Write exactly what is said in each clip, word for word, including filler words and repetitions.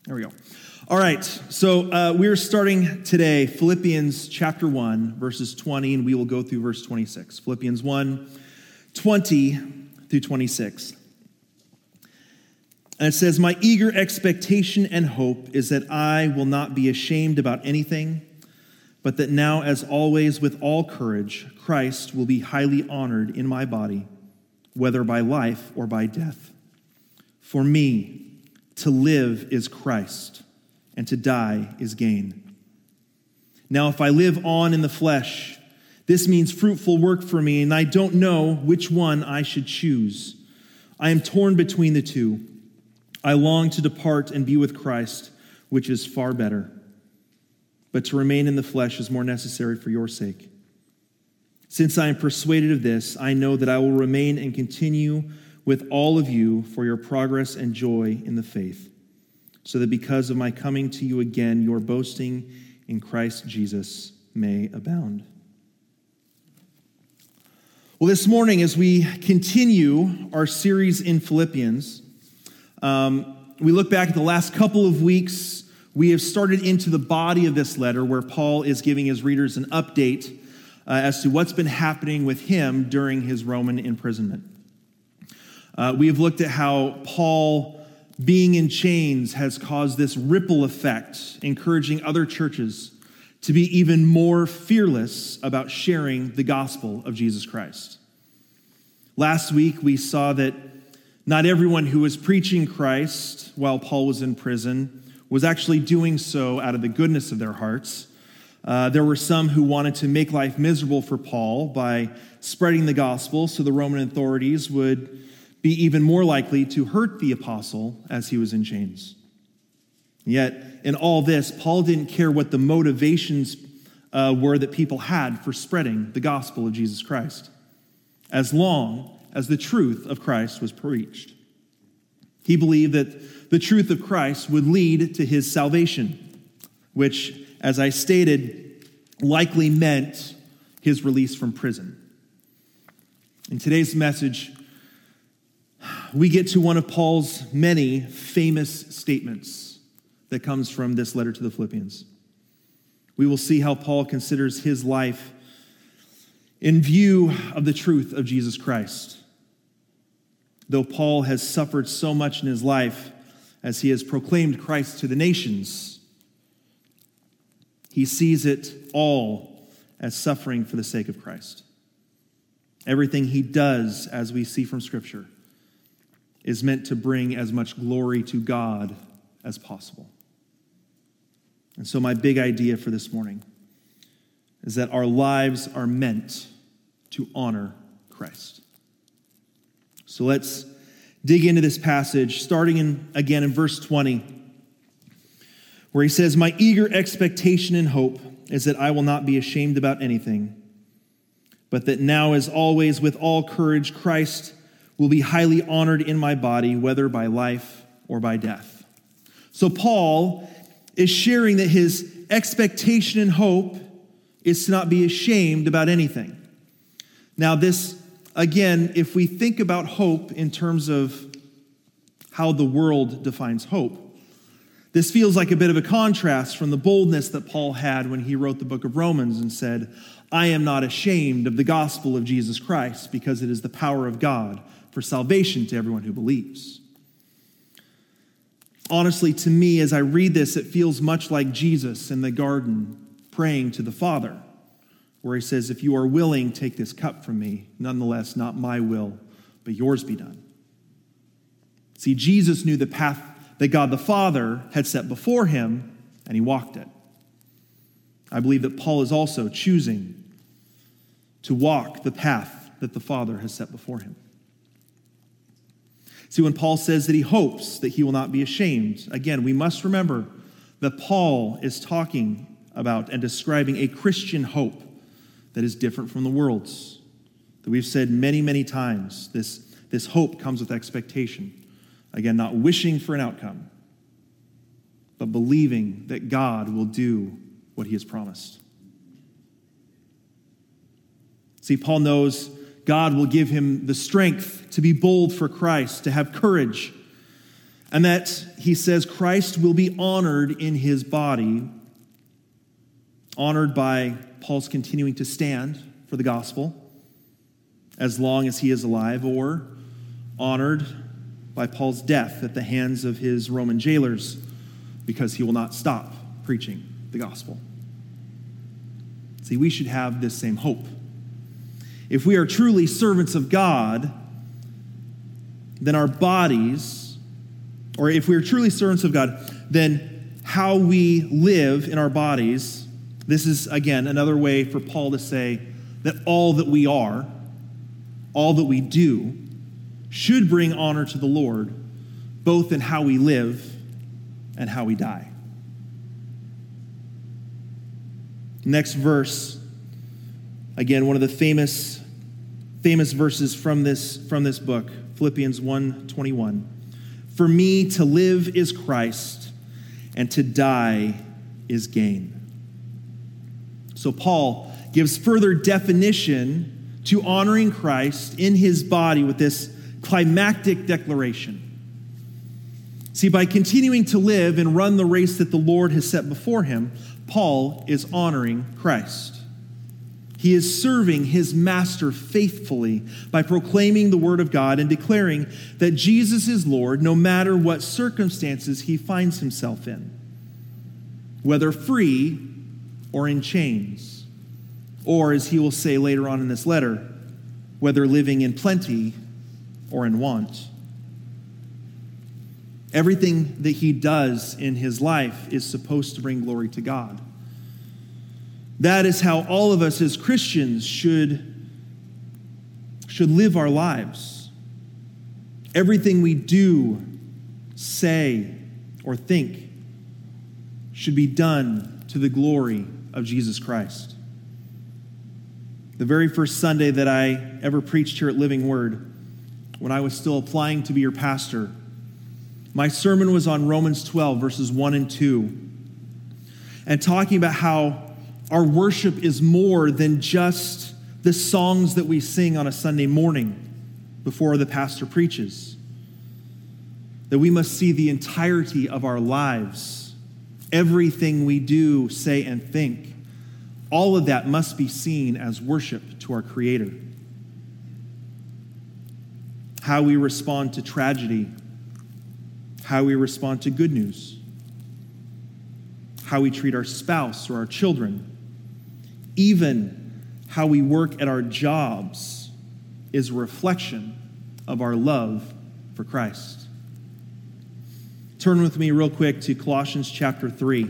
There we go. All right, so uh, we're starting today Philippians chapter one, verses twenty, and we will go through verse twenty-six. Philippians one, twenty through twenty-six. And it says, "My eager expectation and hope is that I will not be ashamed about anything, but that now, as always, with all courage, Christ will be highly honored in my body, whether by life or by death. For me, to live is Christ, and to die is gain. Now, if I live on in the flesh, this means fruitful work for me, and I don't know which one I should choose. I am torn between the two. I long to depart and be with Christ, which is far better. But to remain in the flesh is more necessary for your sake. Since I am persuaded of this, I know that I will remain and continue with all of you for your progress and joy in the faith, so that because of my coming to you again, your boasting in Christ Jesus may abound." Well, this morning, as we continue our series in Philippians, um, we look back at the last couple of weeks. We have started into the body of this letter where Paul is giving his readers an update uh, as to what's been happening with him during his Roman imprisonment. Uh, we have looked at how Paul being in chains has caused this ripple effect, encouraging other churches to be even more fearless about sharing the gospel of Jesus Christ. Last week, we saw that not everyone who was preaching Christ while Paul was in prison was actually doing so out of the goodness of their hearts. Uh, there were some who wanted to make life miserable for Paul by spreading the gospel so the Roman authorities would be even more likely to hurt the apostle as he was in chains. Yet, in all this, Paul didn't care what the motivations uh, were that people had for spreading the gospel of Jesus Christ, as long as the truth of Christ was preached. He believed that the truth of Christ would lead to his salvation, which, as I stated, likely meant his release from prison. In today's message, we get to one of Paul's many famous statements that comes from this letter to the Philippians. We will see how Paul considers his life in view of the truth of Jesus Christ. Though Paul has suffered so much in his life as he has proclaimed Christ to the nations, he sees it all as suffering for the sake of Christ. Everything he does, as we see from Scripture, is meant to bring as much glory to God as possible. And so my big idea for this morning is that our lives are meant to honor Christ. So let's dig into this passage, starting in, again in verse twenty, where he says, "My eager expectation and hope is that I will not be ashamed about anything, but that now, as always, with all courage, Christ will be highly honored in my body, whether by life or by death." So Paul is sharing that his expectation and hope is to not be ashamed about anything. Now this, again, if we think about hope in terms of how the world defines hope, this feels like a bit of a contrast from the boldness that Paul had when he wrote the book of Romans and said, "I am not ashamed of the gospel of Jesus Christ, because it is the power of God for salvation to everyone who believes." Honestly, to me, as I read this, it feels much like Jesus in the garden praying to the Father, where he says, "If you are willing, take this cup from me. Nonetheless, not my will, but yours be done." See, Jesus knew the path that God the Father had set before him, and he walked it. I believe that Paul is also choosing to walk the path that the Father has set before him. See, when Paul says that he hopes that he will not be ashamed, again, we must remember that Paul is talking about and describing a Christian hope that is different from the world's. That we've said many, many times, this, this hope comes with expectation. Again, not wishing for an outcome, but believing that God will do what he has promised. See, Paul knows God will give him the strength to be bold for Christ, to have courage, And that he says Christ will be honored in his body, honored by Paul's continuing to stand for the gospel as long as he is alive, or honored by Paul's death at the hands of his Roman jailers because he will not stop preaching the gospel. See, we should have this same hope. If we are truly servants of God, then our bodies, or if we are truly servants of God, then how we live in our bodies, this is, again, another way for Paul to say that all that we are, all that we do, should bring honor to the Lord, both in how we live and how we die. Next verse, again, one of the famous, famous verses from this, from this book, Philippians one twenty-one. For me to live is Christ, and to die is gain. So Paul gives further definition to honoring Christ in his body with this climactic declaration. See, by continuing to live and run the race that the Lord has set before him, Paul is honoring Christ. He is serving his master faithfully by proclaiming the word of God and declaring that Jesus is Lord no matter what circumstances he finds himself in, whether free or in chains, or, as he will say later on in this letter, whether living in plenty or in want. Everything that he does in his life is supposed to bring glory to God. That is how all of us as Christians should, should live our lives. Everything we do, say, or think should be done to the glory of Jesus Christ. The very first Sunday that I ever preached here at Living Word, when I was still applying to be your pastor, my sermon was on Romans twelve, verses one and two, and talking about how our worship is more than just the songs that we sing on a Sunday morning before the pastor preaches. That we must see the entirety of our lives, everything we do, say, and think. All of that must be seen as worship to our Creator. How we respond to tragedy, how we respond to good news, how we treat our spouse or our children, even how we work at our jobs is a reflection of our love for Christ. Turn with me real quick to Colossians chapter three.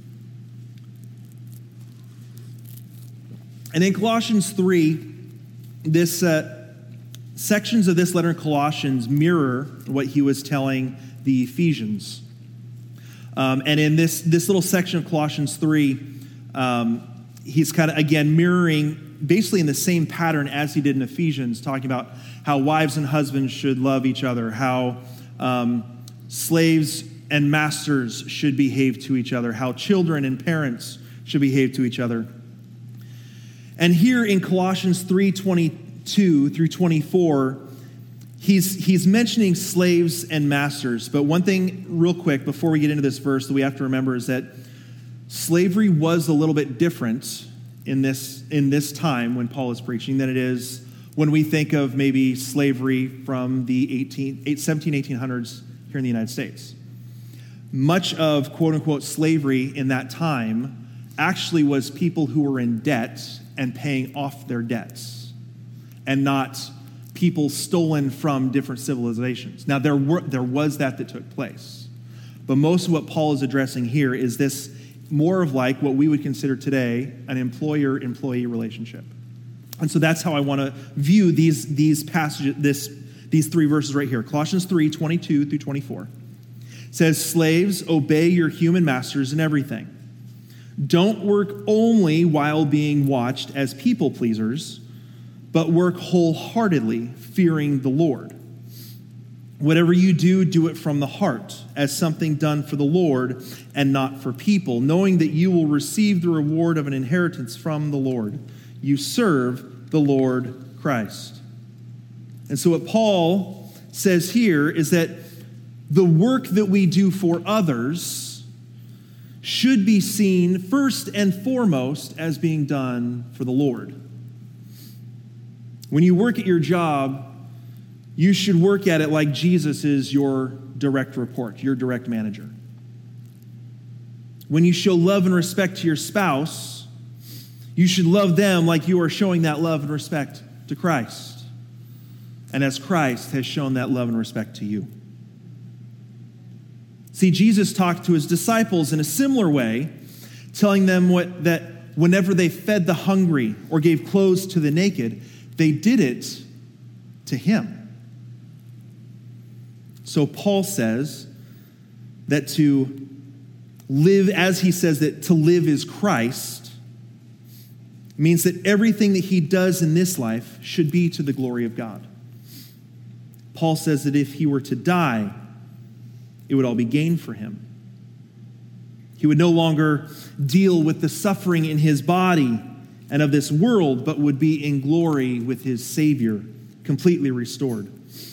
And in Colossians three, this uh, sections of this letter in Colossians mirror what he was telling the Ephesians. Um, and in this, this little section of Colossians three, um, he's kind of, again, mirroring basically in the same pattern as he did in Ephesians, talking about how wives and husbands should love each other, how um, slaves and masters should behave to each other, how children and parents should behave to each other. And here in Colossians three twenty-two through twenty-four, he's, he's mentioning slaves and masters. But one thing real quick before we get into this verse that we have to remember is that slavery was a little bit different in this, in this time when Paul is preaching than it is when we think of maybe slavery from the eighteen, seventeen, eighteen hundreds here in the United States. Much of quote-unquote slavery in that time actually was people who were in debt and paying off their debts, and not people stolen from different civilizations. Now, there were there was that that took place, but most of what Paul is addressing here is this more of like what we would consider today an employer-employee relationship. And so that's how I want to view these, these passages, this, these three verses right here. Colossians three twenty-two through twenty-four. It says, slaves, obey your human masters in everything. Don't work only while being watched as people pleasers, but work wholeheartedly, fearing the Lord. Whatever you do, do it from the heart, as something done for the Lord and not for people, knowing that you will receive the reward of an inheritance from the Lord. You serve the Lord Christ. And so what Paul says here is that the work that we do for others should be seen first and foremost as being done for the Lord. When you work at your job, you should work at it like Jesus is your direct report, your direct manager. When you show love and respect to your spouse, you should love them like you are showing that love and respect to Christ, and as Christ has shown that love and respect to you. See, Jesus talked to his disciples in a similar way, telling them what, that whenever they fed the hungry or gave clothes to the naked, they did it to him. So Paul says that to live, as he says that to live is Christ, means that everything that he does in this life should be to the glory of God. Paul says that if he were to die, it would all be gain for him. He would no longer deal with the suffering in his body and of this world, but would be in glory with his Savior, completely restored.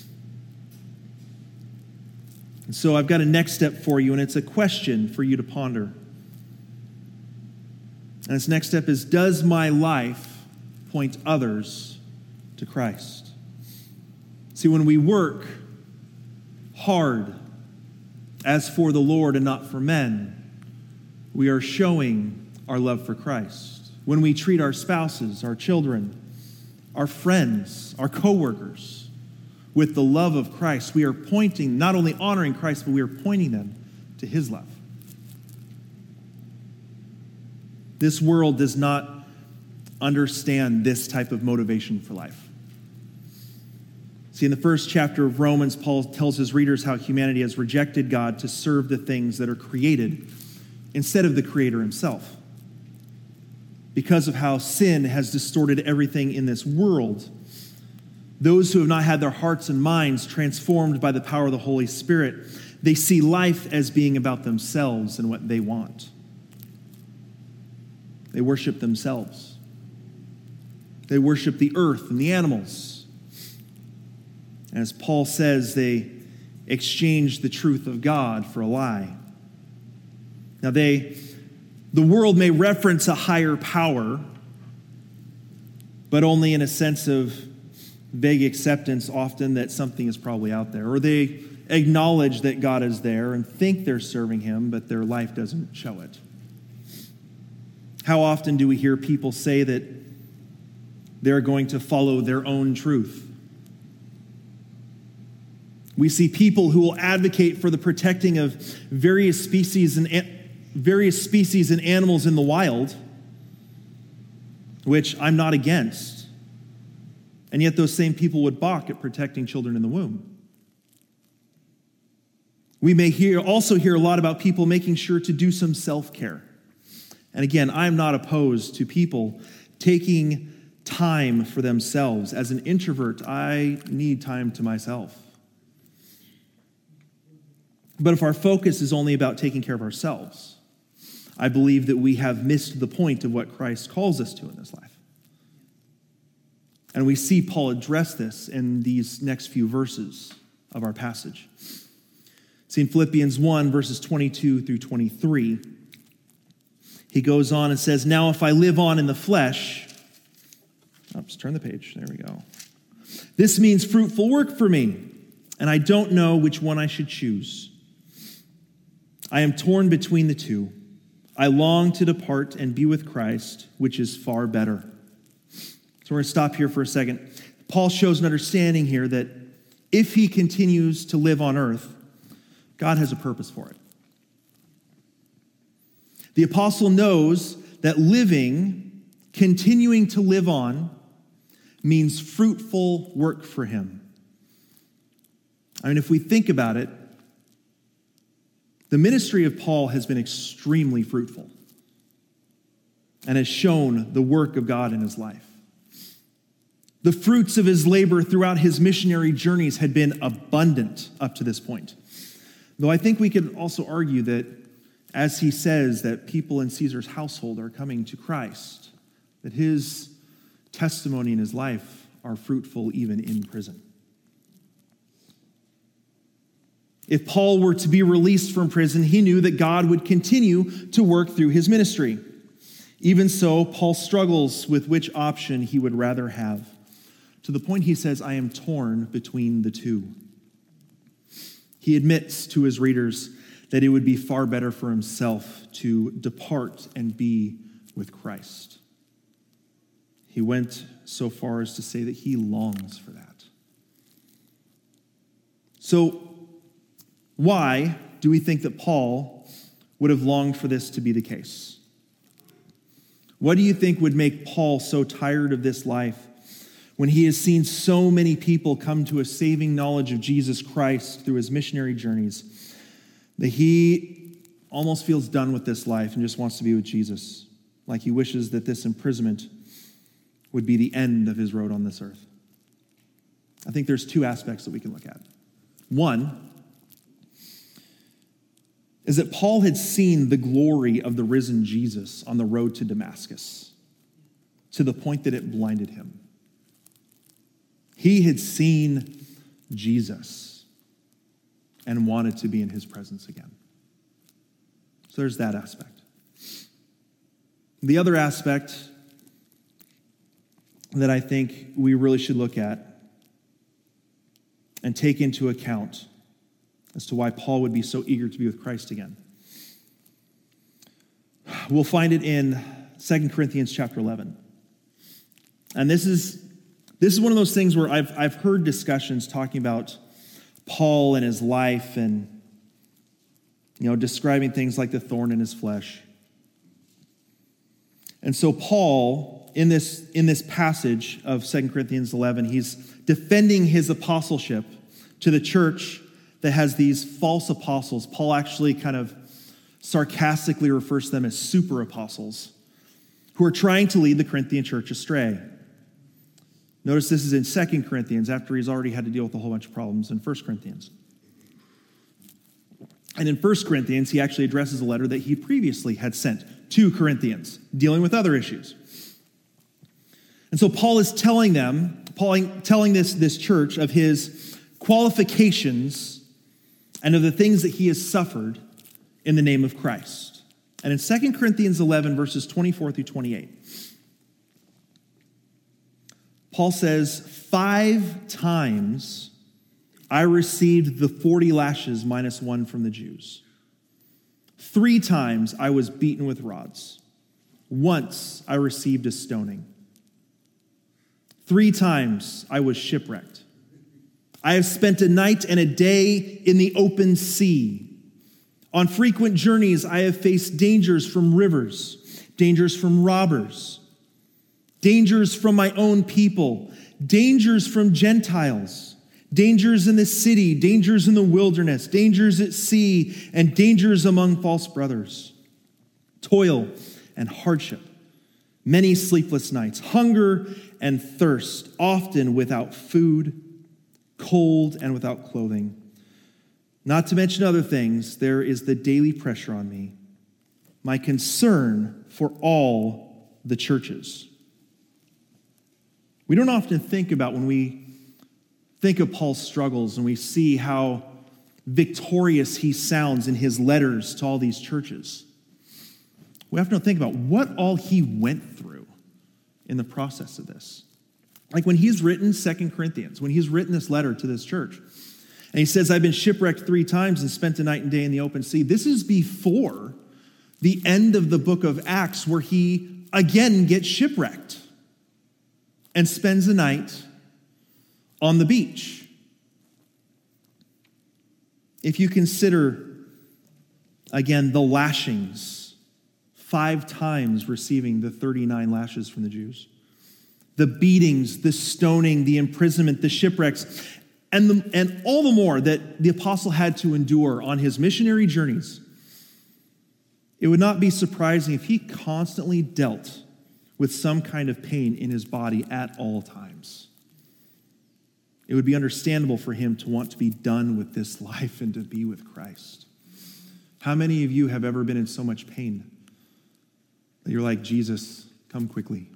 And so I've got a next step for you, and it's a question for you to ponder. And this next step is, does my life point others to Christ? See, when we work hard as for the Lord and not for men, we are showing our love for Christ. When we treat our spouses, our children, our friends, our coworkers with the love of Christ, we are pointing, not only honoring Christ, but we are pointing them to his love. This world does not understand this type of motivation for life. See, in the first chapter of Romans, Paul tells his readers how humanity has rejected God to serve the things that are created instead of the Creator himself. Because of how sin has distorted everything in this world, those who have not had their hearts and minds transformed by the power of the Holy Spirit, they see life as being about themselves and what they want. They worship themselves. They worship the earth and the animals. As Paul says, they exchange the truth of God for a lie. Now they, the world may reference a higher power, but only in a sense of vague acceptance often that something is probably out there. Or they acknowledge that God is there and think they're serving him, but their life doesn't show it. How often do we hear people say that they're going to follow their own truth? We see people who will advocate for the protecting of various species and various species and animals in the wild, which I'm not against. And yet those same people would balk at protecting children in the womb. We may hear also hear a lot about people making sure to do some self-care. And again, I'm not opposed to people taking time for themselves. As an introvert, I need time to myself. But if our focus is only about taking care of ourselves, I believe that we have missed the point of what Christ calls us to in this life. And we see Paul address this in these next few verses of our passage. See, in Philippians one, verses twenty-two through twenty-three, he goes on and says, "Now if I live on in the flesh," oops, turn the page, there we go. "This means fruitful work for me, and I don't know which one I should choose. I am torn between the two. I long to depart and be with Christ, which is far better." So we're going to stop here for a second. Paul shows an understanding here that if he continues to live on earth, God has a purpose for it. The apostle knows that living, continuing to live on, means fruitful work for him. I mean, if we think about it, the ministry of Paul has been extremely fruitful and has shown the work of God in his life. The fruits of his labor throughout his missionary journeys had been abundant up to this point. Though I think we could also argue that, as he says, that people in Caesar's household are coming to Christ, that his testimony and his life are fruitful even in prison. If Paul were to be released from prison, he knew that God would continue to work through his ministry. Even so, Paul struggles with which option he would rather have, to the point he says, I am torn between the two. He admits to his readers that it would be far better for himself to depart and be with Christ. He went so far as to say that he longs for that. So, why do we think that Paul would have longed for this to be the case? What do you think would make Paul so tired of this life when he has seen so many people come to a saving knowledge of Jesus Christ through his missionary journeys, that he almost feels done with this life and just wants to be with Jesus, like he wishes that this imprisonment would be the end of his road on this earth? I think there's two aspects that we can look at. One is that Paul had seen the glory of the risen Jesus on the road to Damascus to the point that it blinded him. He had seen Jesus and wanted to be in his presence again. So there's that aspect. The other aspect that I think we really should look at and take into account as to why Paul would be so eager to be with Christ again. We'll find it in Second Corinthians chapter eleven. And this is this is one of those things where I've I've heard discussions talking about Paul and his life and, you know, describing things like the thorn in his flesh. And so Paul, in this, in this passage of Second Corinthians eleven, he's defending his apostleship to the church that has these false apostles. Paul actually kind of sarcastically refers to them as super apostles who are trying to lead the Corinthian church astray. Notice this is in Second Corinthians after he's already had to deal with a whole bunch of problems in First Corinthians. And in First Corinthians, he actually addresses a letter that he previously had sent to Corinthians, dealing with other issues. And so Paul is telling them, Paul telling this, this church of his qualifications and of the things that he has suffered in the name of Christ. And in Second Corinthians eleven, verses twenty-four through twenty-eight, Paul says, five times I received the forty lashes minus one from the Jews. Three times I was beaten with rods. Once I received a stoning. Three times I was shipwrecked. I have spent a night and a day in the open sea. On frequent journeys, I have faced dangers from rivers, dangers from robbers, dangers from my own people, dangers from Gentiles, dangers in the city, dangers in the wilderness, dangers at sea, and dangers among false brothers, toil and hardship, many sleepless nights, hunger and thirst, often without food, cold and without clothing. Not to mention other things, there is the daily pressure on me, my concern for all the churches. We don't often think about when we think of Paul's struggles and we see how victorious he sounds in his letters to all these churches. We often don't think about what all he went through in the process of this. Like when he's written Second Corinthians, when he's written this letter to this church, and he says, I've been shipwrecked three times and spent a night and day in the open sea. This is before the end of the book of Acts where he again gets shipwrecked and spends the night on the beach. If you consider, again, the lashings, five times receiving the thirty-nine lashes from the Jews, the beatings, the stoning, the imprisonment, the shipwrecks, and, the, and all the more that the apostle had to endure on his missionary journeys, it would not be surprising if he constantly dealt with some kind of pain in his body at all times. It would be understandable for him to want to be done with this life and to be with Christ. How many of you have ever been in so much pain that you're like, Jesus, come quickly?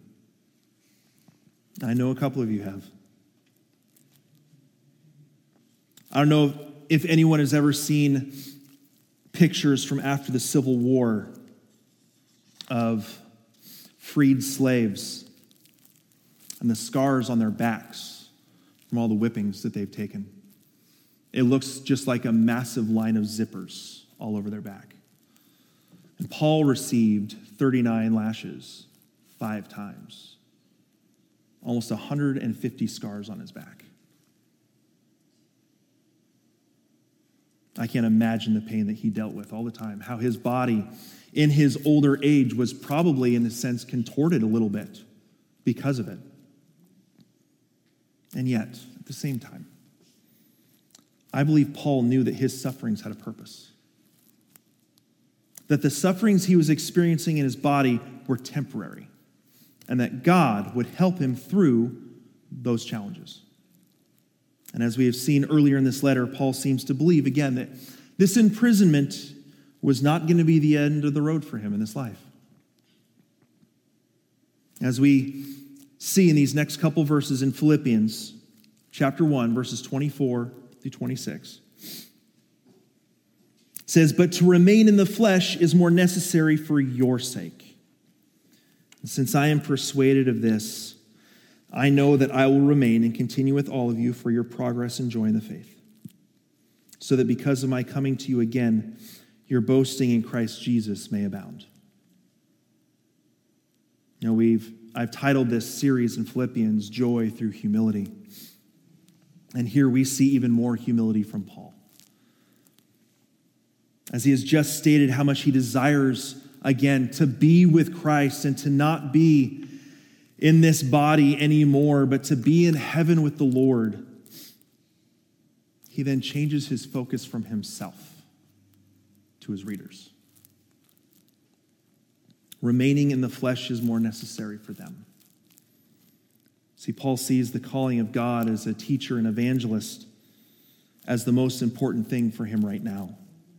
I know a couple of you have. I don't know if anyone has ever seen pictures from after the Civil War of freed slaves and the scars on their backs from all the whippings that they've taken. It looks just like a massive line of zippers all over their back. And Paul received thirty-nine lashes five times, almost one hundred fifty scars on his back. I can't imagine the pain that he dealt with all the time, how his body in his older age was probably, in a sense, contorted a little bit because of it. And yet, at the same time, I believe Paul knew that his sufferings had a purpose. That the sufferings he was experiencing in his body were temporary, and that God would help him through those challenges. And as we have seen earlier in this letter, Paul seems to believe, again, that this imprisonment was not going to be the end of the road for him in this life. As we see in these next couple verses in Philippians chapter one, verses twenty-four through twenty-six, it says, "But to remain in the flesh is more necessary for your sake. And since I am persuaded of this, I know that I will remain and continue with all of you for your progress and joy in the faith, so that because of my coming to you again, your boasting in Christ Jesus may abound." You know, we've I've titled this series in Philippians, Joy Through Humility. And here we see even more humility from Paul, as he has just stated how much he desires, again, to be with Christ and to not be in this body anymore, but to be in heaven with the Lord. He then changes his focus from himself to his readers. Remaining in the flesh is more necessary for them. See, Paul sees the calling of God as a teacher and evangelist as the most important thing for him right now,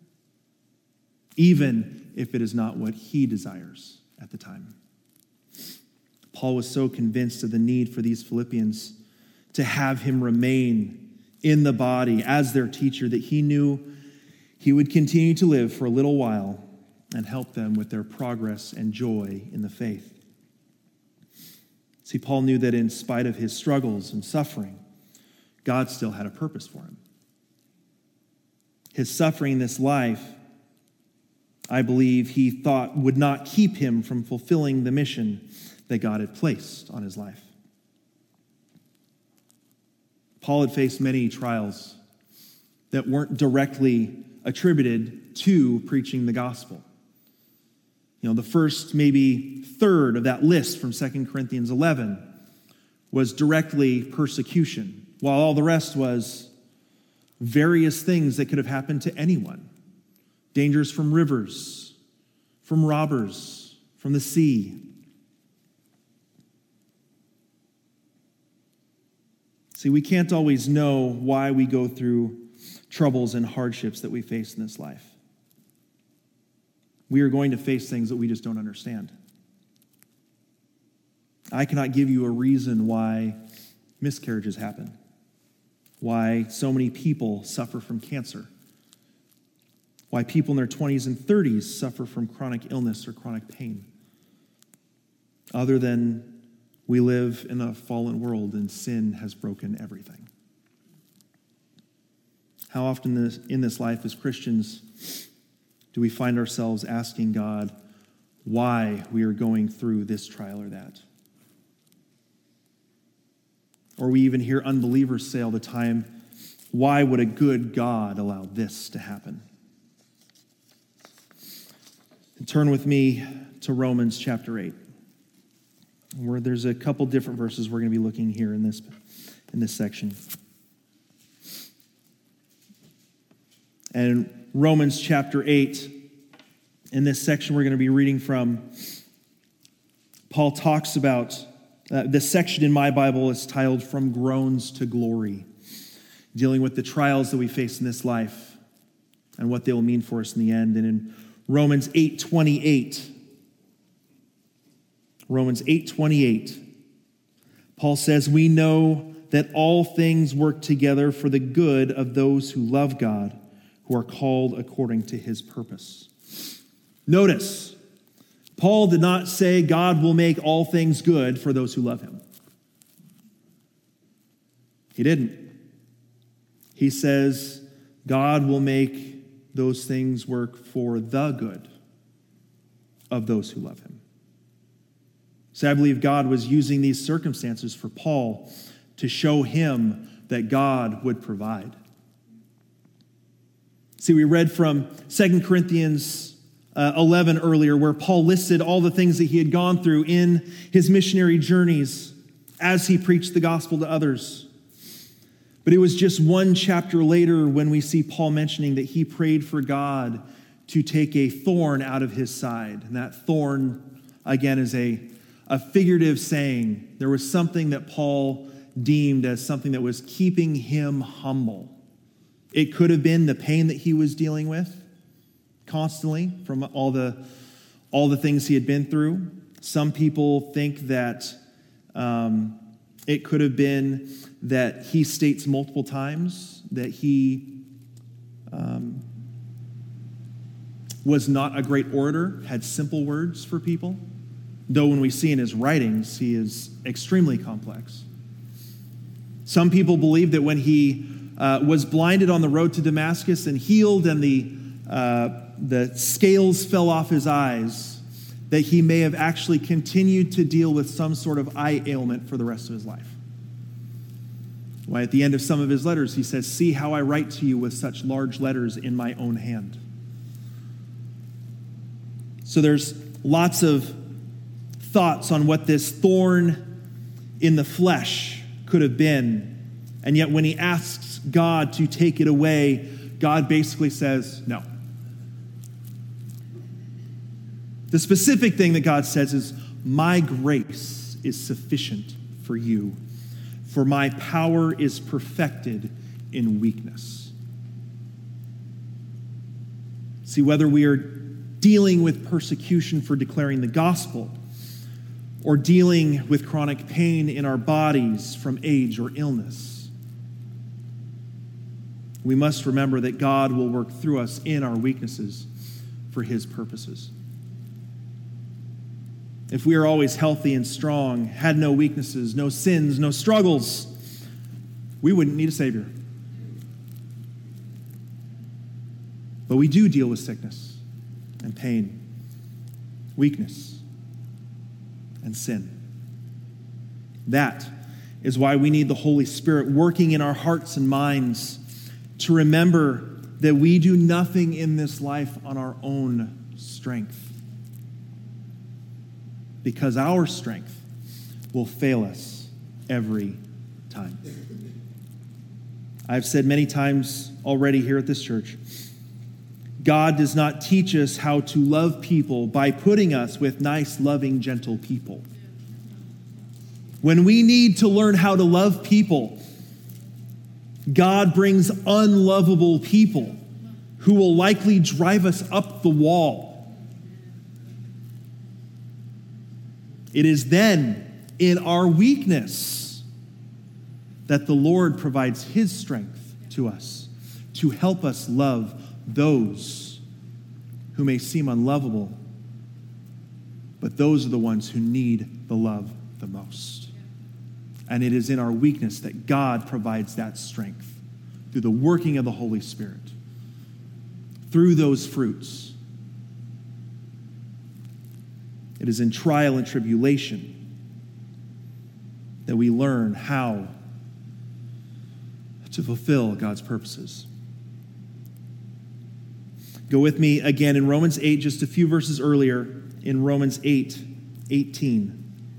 even if it is not what he desires at the time. Paul was so convinced of the need for these Philippians to have him remain in the body as their teacher that he knew he would continue to live for a little while and help them with their progress and joy in the faith. See, Paul knew that in spite of his struggles and suffering, God still had a purpose for him. His suffering in this life, I believe he thought, would not keep him from fulfilling the mission that God had placed on his life. Paul had faced many trials that weren't directly attributed to preaching the gospel. You know, the first maybe third of that list from Second Corinthians eleven was directly persecution, while all the rest was various things that could have happened to anyone. Dangers from rivers, from robbers, from the sea. See, we can't always know why we go through troubles and hardships that we face in this life. We are going to face things that we just don't understand. I cannot give you a reason why miscarriages happen, why so many people suffer from cancer, why people in their twenties and thirties suffer from chronic illness or chronic pain, other than we live in a fallen world and sin has broken everything. How often in this life as Christians do we find ourselves asking God why we are going through this trial or that? Or we even hear unbelievers say all the time, why would a good God allow this to happen? And turn with me to Romans chapter eight, where there's a couple different verses we're going to be looking here in this, in this section. And Romans chapter eight, in this section we're going to be reading from, Paul talks about, uh, this section in my Bible is titled From Groans to Glory, dealing with the trials that we face in this life and what they will mean for us in the end. And in Romans eight twenty-eight, Romans eight twenty-eight, Paul says, "We know that all things work together for the good of those who love God, who are called according to his purpose. Notice, Paul did not say God will make all things good for those who love him. He didn't. He says God will make those things work for the good of those who love him. So I believe God was using these circumstances for Paul to show him that God would provide. See, we read from Second Corinthians uh, eleven earlier, where Paul listed all the things that he had gone through in his missionary journeys as he preached the gospel to others. But it was just one chapter later when we see Paul mentioning that he prayed for God to take a thorn out of his side. And that thorn, again, is a, a figurative saying. There was something that Paul deemed as something that was keeping him humble. It could have been the pain that he was dealing with constantly from all the, all the things he had been through. Some people think that um, it could have been that he states multiple times that he um, was not a great orator, had simple words for people, though when we see in his writings, he is extremely complex. Some people believe that when he uh, was blinded on the road to Damascus and healed and the, uh, the scales fell off his eyes, that he may have actually continued to deal with some sort of eye ailment for the rest of his life. Why, at the end of some of his letters, he says, "See how I write to you with such large letters in my own hand." So there's lots of thoughts on what this thorn in the flesh could have been. And yet when he asks God to take it away, God basically says, no. The specific thing that God says is, "My grace is sufficient for you, for my power is perfected in weakness." See, whether we are dealing with persecution for declaring the gospel, or dealing with chronic pain in our bodies from age or illness, we must remember that God will work through us in our weaknesses for his purposes. If we are always healthy and strong, had no weaknesses, no sins, no struggles, we wouldn't need a Savior. But we do deal with sickness and pain, weakness, and sin. That is why we need the Holy Spirit working in our hearts and minds to remember that we do nothing in this life on our own strength, because our strength will fail us every time. I've said many times already here at this church, God does not teach us how to love people by putting us with nice, loving, gentle people. When we need to learn how to love people, God brings unlovable people who will likely drive us up the wall. It is then, in our weakness, that the Lord provides his strength to us to help us love those who may seem unlovable, but those are the ones who need the love the most. And it is in our weakness that God provides that strength through the working of the Holy Spirit, through those fruits. It is in trial and tribulation that we learn how to fulfill God's purposes. Go with me again in Romans eight, just a few verses earlier, in Romans eight eighteen.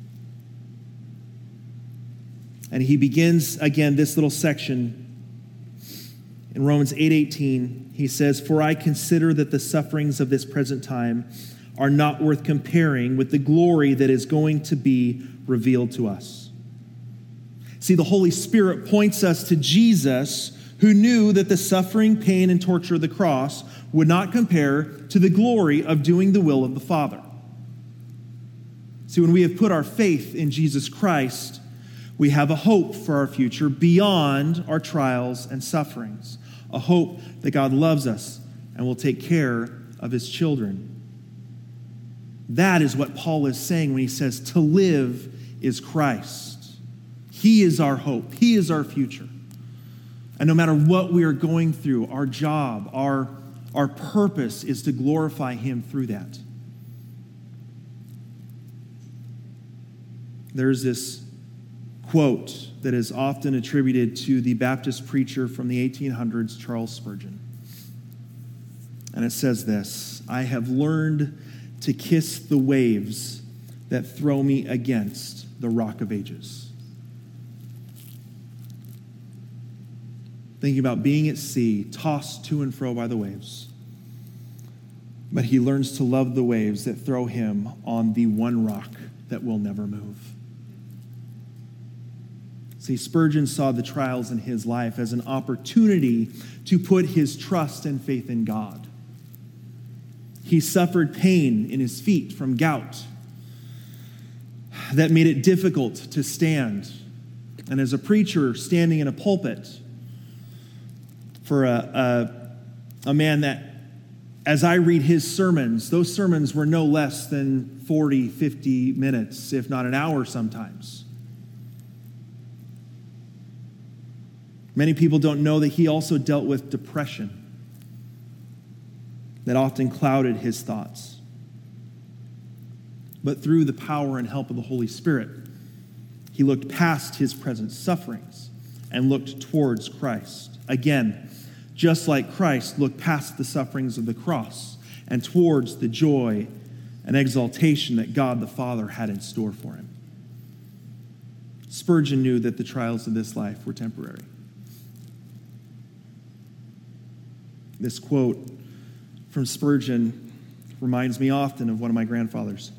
And he begins again this little section in Romans eight eighteen. He says, "For I consider that the sufferings of this present time are not worth comparing with the glory that is going to be revealed to us." See, the Holy Spirit points us to Jesus, who knew that the suffering, pain, and torture of the cross would not compare to the glory of doing the will of the Father. See, when we have put our faith in Jesus Christ, We have a hope for our future beyond our trials and sufferings, a hope that God loves us and will take care of his children. That is what Paul is saying when he says to live is Christ. He is our hope. He is our future. And no matter what we are going through, our job, our, our purpose is to glorify him through that. There's this quote that is often attributed to the Baptist preacher from the eighteen hundreds, Charles Spurgeon. And it says this: "I have learned to kiss the waves that throw me against the rock of ages." Thinking about being at sea, tossed to and fro by the waves. But he learns to love the waves that throw him on the one rock that will never move. See, Spurgeon saw the trials in his life as an opportunity to put his trust and faith in God. He suffered pain in his feet from gout that made it difficult to stand. And as a preacher standing in a pulpit for a, a, a man that, as I read his sermons, those sermons were no less than forty, fifty minutes, if not an hour sometimes. Many people don't know that he also dealt with depression that often clouded his thoughts. But through the power and help of the Holy Spirit, he looked past his present sufferings and looked towards Christ. Again, just like Christ looked past the sufferings of the cross and towards the joy and exaltation that God the Father had in store for him. Spurgeon knew that the trials of this life were temporary. This quote from Spurgeon reminds me often of one of my grandfathers.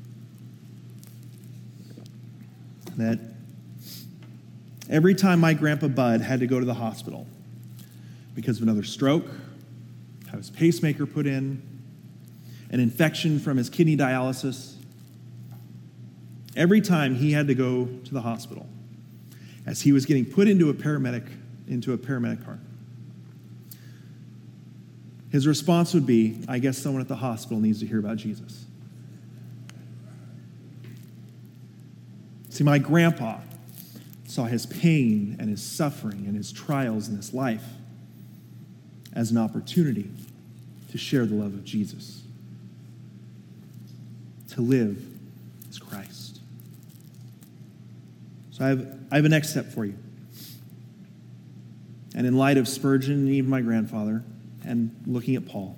That every time my grandpa Bud had to go to the hospital because of another stroke, have his pacemaker put in, an infection from his kidney dialysis, every time he had to go to the hospital, as he was getting put into a paramedic, into a paramedic car, his response would be, "I guess someone at the hospital needs to hear about Jesus." See, my grandpa saw his pain and his suffering and his trials in this life as an opportunity to share the love of Jesus. To live is Christ. So I have, I have a next step for you. And in light of Spurgeon and even my grandfather, and looking at Paul,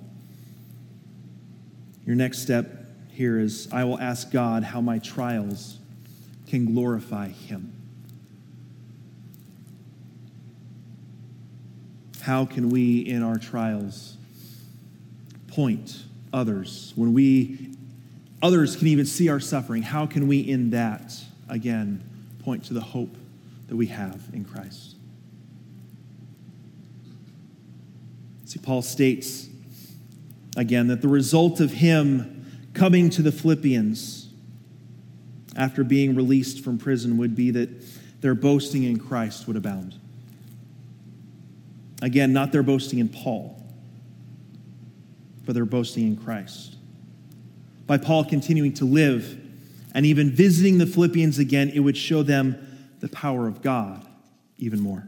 your next step here is, I will ask God how my trials can glorify him. How can we, in our trials, point others? When we, others can even see our suffering, how can we, in that, again, point to the hope that we have in Christ? See, Paul states, again, that the result of him coming to the Philippians after being released from prison would be that their boasting in Christ would abound. Again, not their boasting in Paul, but their boasting in Christ. By Paul continuing to live and even visiting the Philippians again, it would show them the power of God even more.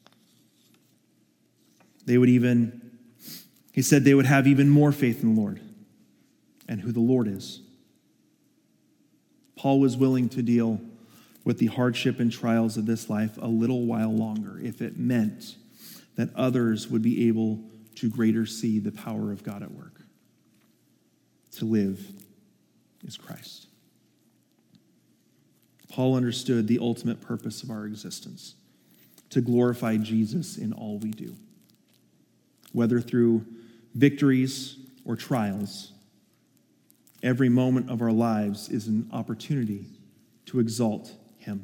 They would even, he said they would have even more faith in the Lord and who the Lord is. Paul was willing to deal with the hardship and trials of this life a little while longer if it meant that others would be able to greater see the power of God at work. To live is Christ. Paul understood the ultimate purpose of our existence, to glorify Jesus in all we do. Whether through victories or trials, every moment of our lives is an opportunity to exalt him.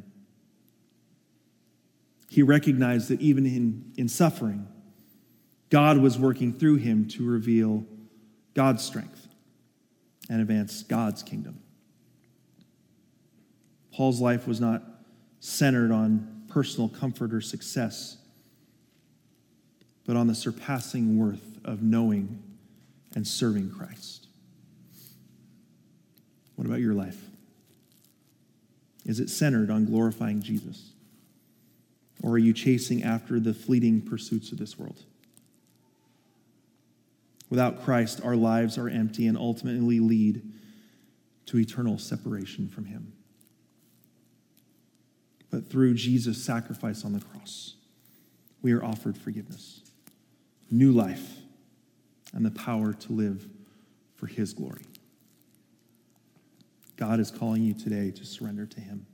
He recognized that even in, in suffering, God was working through him to reveal God's strength and advance God's kingdom. Paul's life was not centered on personal comfort or success, but on the surpassing worth of knowing and serving Christ. What about your life? Is it centered on glorifying Jesus? Or are you chasing after the fleeting pursuits of this world? Without Christ, our lives are empty and ultimately lead to eternal separation from him. But through Jesus' sacrifice on the cross, we are offered forgiveness, new life, and the power to live for his glory. God is calling you today to surrender to him,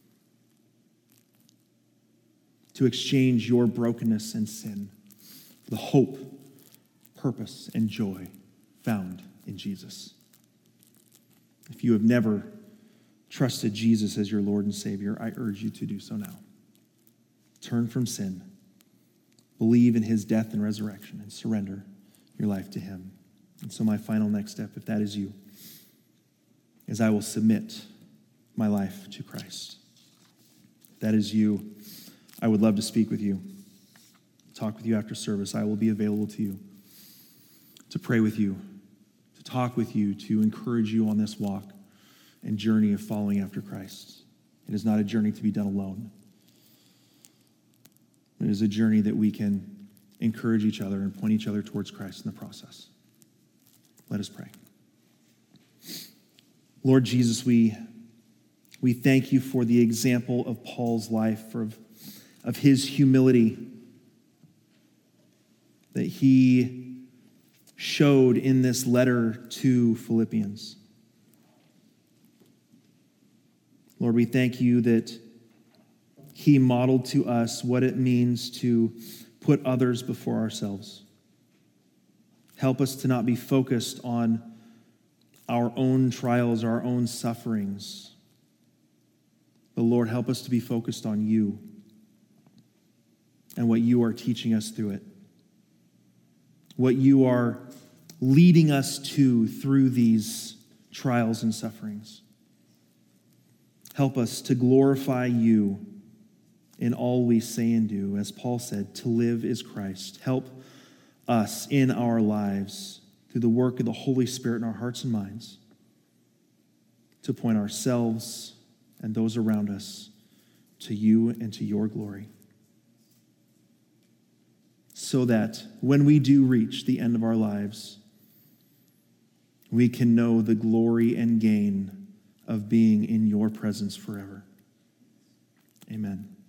to exchange your brokenness and sin for the hope, purpose, and joy found in Jesus. If you have never trusted Jesus as your Lord and Savior, I urge you to do so now. Turn from sin, believe in his death and resurrection, and surrender your life to him. And so my final next step, if that is you, is I will submit my life to Christ. If that is you, I would love to speak with you, talk with you after service. I will be available to you, to pray with you, to talk with you, to encourage you on this walk and journey of following after Christ. It is not a journey to be done alone. It is a journey that we can encourage each other and point each other towards Christ in the process. Let us pray. Lord Jesus, we, we thank you for the example of Paul's life, of, of his humility that he showed in this letter to Philippians. Lord, we thank you that he modeled to us what it means to put others before ourselves. Help us to not be focused on our own trials, our own sufferings. But Lord, help us to be focused on you and what you are teaching us through it. What you are leading us to through these trials and sufferings. Help us to glorify you in all we say and do. As Paul said, to live is Christ. Help us in our lives through the work of the Holy Spirit in our hearts and minds to point ourselves and those around us to you and to your glory. So that when we do reach the end of our lives, we can know the glory and gain of being in your presence forever. Amen.